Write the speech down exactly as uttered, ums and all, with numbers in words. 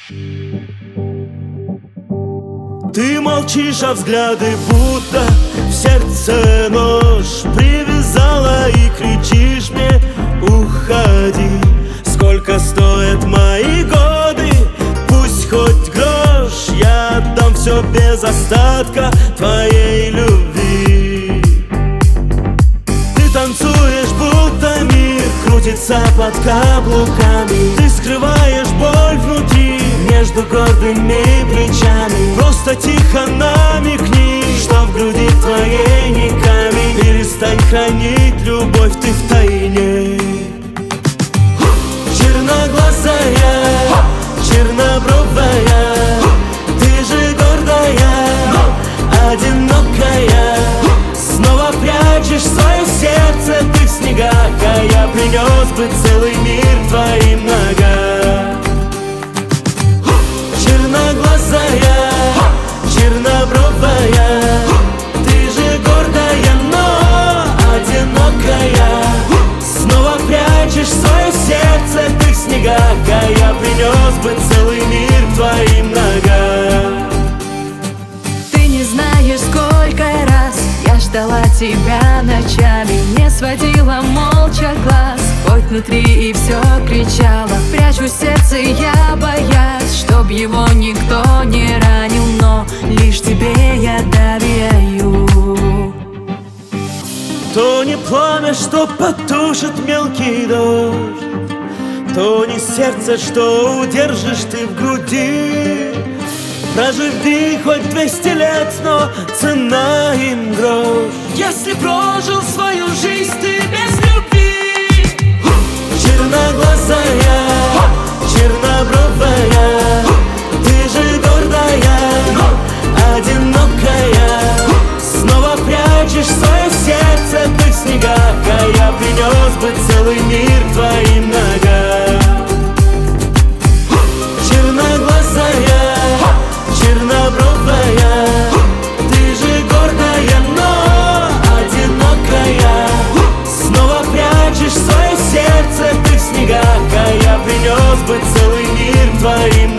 Ты молчишь, а взгляды будто в сердце нож привязала и кричишь мне: уходи. Сколько стоят мои годы, пусть хоть грош, я отдам все без остатка твоей любви. Ты танцуешь, будто мир крутится под каблуками. Ты скрываешь боль внутри между гордыми плечами. Просто тихо намекни, что в груди твоей не камень. Перестань хранить любовь ты в тайне. Черноглазая, чернобровая, ты же гордая, одинокая. Снова прячешь свое сердце ты в снегах, а я принес бы целый мир твоим ногам. Черноглазая, чернобровая, ты же гордая, но одинокая. Снова прячешь свое сердце ты в снегах, а я принес бы целый мир твоим ногам. Ты не знаешь, сколько раз я ждала тебя ночами, не сводила молча глаз, хоть внутри и все кричала. Прячу сердце я, боясь, чтоб его никто не ранил, но лишь тебе я доверяю. То не пламя, что потушит мелкий дождь, то не сердце, что удержишь ты в груди. Проживи хоть двести лет, но цена им грош, если прожил свою жизнь ты без любви. Черноглазая, чернобровая, ты же гордая, одинокая. Снова прячешь свое сердце ты в снегах, а я принес бы целый мир твоим ногам. Черноглазая, чернобровая, ты же гордая, но одинокая. Снова прячешь свое сердце ты в снегах, а я принес бы целый мир твоим